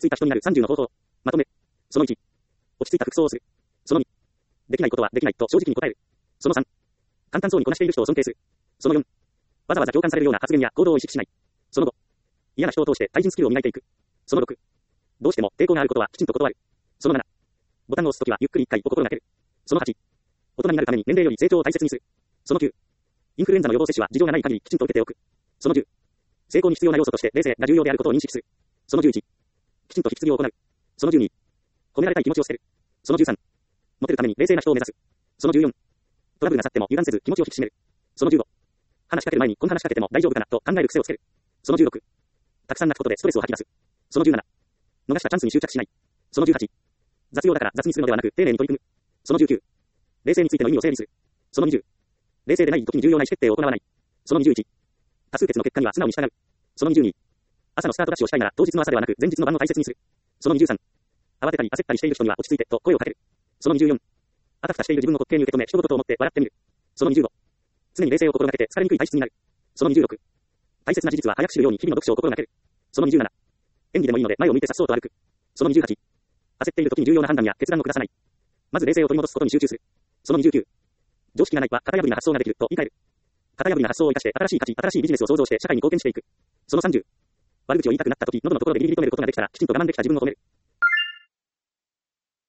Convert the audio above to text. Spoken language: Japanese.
着いた人になる30の方法。まとめ。その1。落ち着いた服装をする。その2。できないことはできないと正直に答える。その3。簡単そうにこなしている人を尊敬する。その4。わざわざ共感されるような発言や行動を意識しない。その5。嫌な人を通して対人スキルを磨いていく。その6。どうしても抵抗があることはきちんと断る。その7。ボタンを押すときはゆっくり1回を心がける。その8。大人になるために年齢より成長を大切にする。その9。インフルエンザの予防接種は事情がない限りきちんと受けておく。その10。成功に必要な要素として冷静が重要であることを認識する。その11。きちんと引き継ぎを行う。その12。褒められたい気持ちを捨てる。その13。モテるために冷静な人を目指す。その14。トラブルが去っても油断せず気持ちを引き締める。その15。話しかける前にこの話しかけても大丈夫かなと考える癖をつける。その16。たくさん泣くことでストレスを吐き出す。その17。逃したチャンスに執着しない。その18。雑用だから雑にするのではなく丁寧に取り組む。その19。冷静についての意味を整理する。その20。冷静でない時に重要な意思決定を行わない。その21。多数決の結果には素直に従う。その22。朝のスタートダッシュをしたいなら当日の朝ではなく前日の晩を大切にする。その23。慌てたり焦ったりしている人には落ち着いてと声をかける。その24。あたふたしている自分を滑稽に受け止め一言と思って笑ってみる。その25。常に冷静を心がけて疲れにくい体質になる。その26。大切な事実は早く知るように日々の読書を心がける。その27。演技でもいいので前を向いて颯爽と歩く。その28。焦っている時に重要な判断や決断を下さない。まず冷静を取り戻すことに集中する。その29。常識がないは型破りな発想ができると言い換える。型破りな発想を生かして新しい価値、新しいビジネスを創造して社会に貢献していく。その30。悪口を言いたくなった時、喉のところでギリギリ止めることができたらきちんと我慢できた自分を褒める。